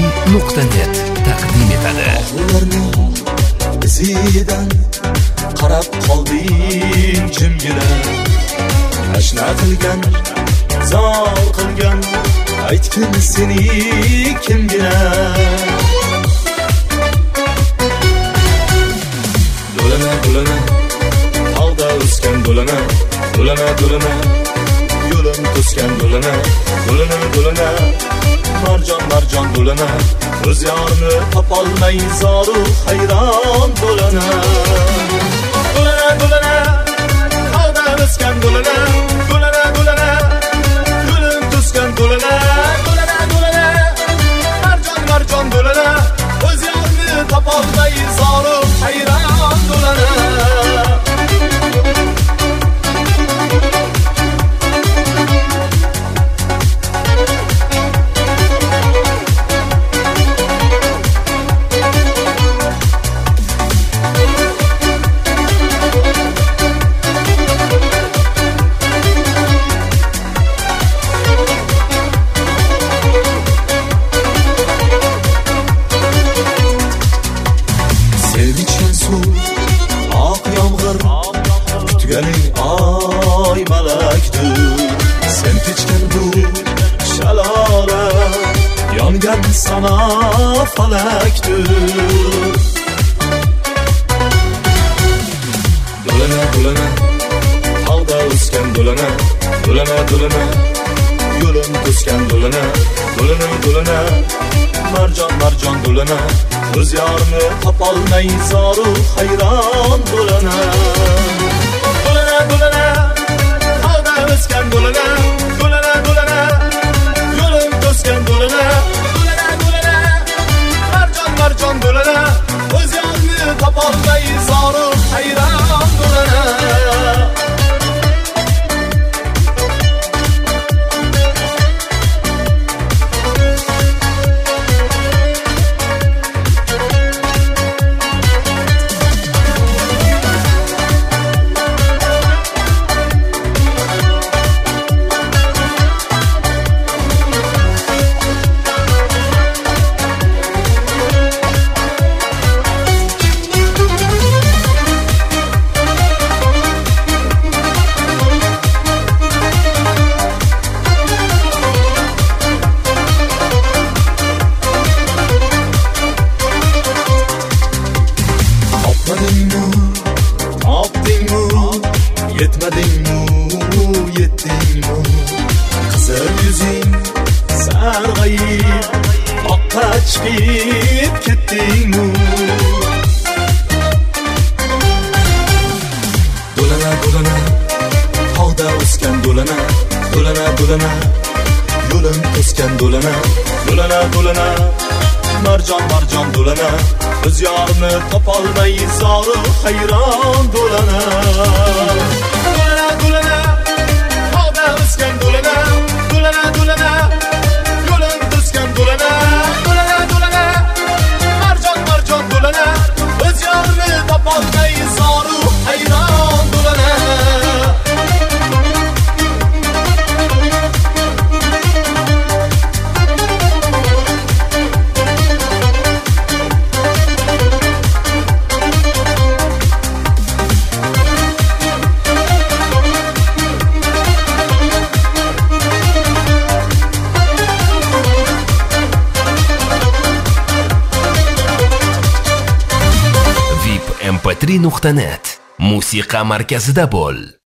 mp3.net taqdim etadi. Izidan qarab qolding jimgina, tashna qilgan, zor qilgan, aytgin seni kimgina. Do'lana do'lana, tog'da o'sgan do'lana, do'lana do'lana, yo'lim to'sgan do'lana, do'lana do'lana, marjon marjon do'lana, o'z yorini topolmay zoru hayron do'lana. Do'lana do'lana, tog'da o'sgan do'lana, do'lana do'lana, yo'lim to'sgan do'lana, do'lana do'lana, marjon marjon do'lana, o'z yorini topolmay zoru hayron do'lana. Kutganing ay malakdir, sen kechgan bu shalola, yongan sana falakdir. Do'lana do'lana, tog'da o'sgan do'lana, do'lana do'lana, yo'lim to'sgan do'lana, do'lana do'lana, marjon marjon do'lana, o'z yorini topolmay zoru hayron do'lana. Do'lana, tog'da o'sgan do'lana, do'lana do'lana, yo'lim to'sgan do'lana, do'lana do'lana, marjon marjon do'lana, o'z yorini topolmay zoru hayron do'lana. Yetdingmi, qizil yuzing sarg'ayib, oqqa chiqib ketdingmi? Do'lana do'lana, tog'da o'sgan do'lana, do'lana do'lana, yo'lim to'sgan do'lana, do'lana do'lana, marjon marjon do'lana, o'z yorini topolmay zoru hayron do'lana. Do'lana do'lana, tog'da o'sgan do'lana, do'lana do'lana, yo'lim to'sgan do'lana, do'lana do'lana, marjon marjon do'lana, o'z yorini topolmay zoru hayron do'lana. mp3.net musiqa markazida bo'l.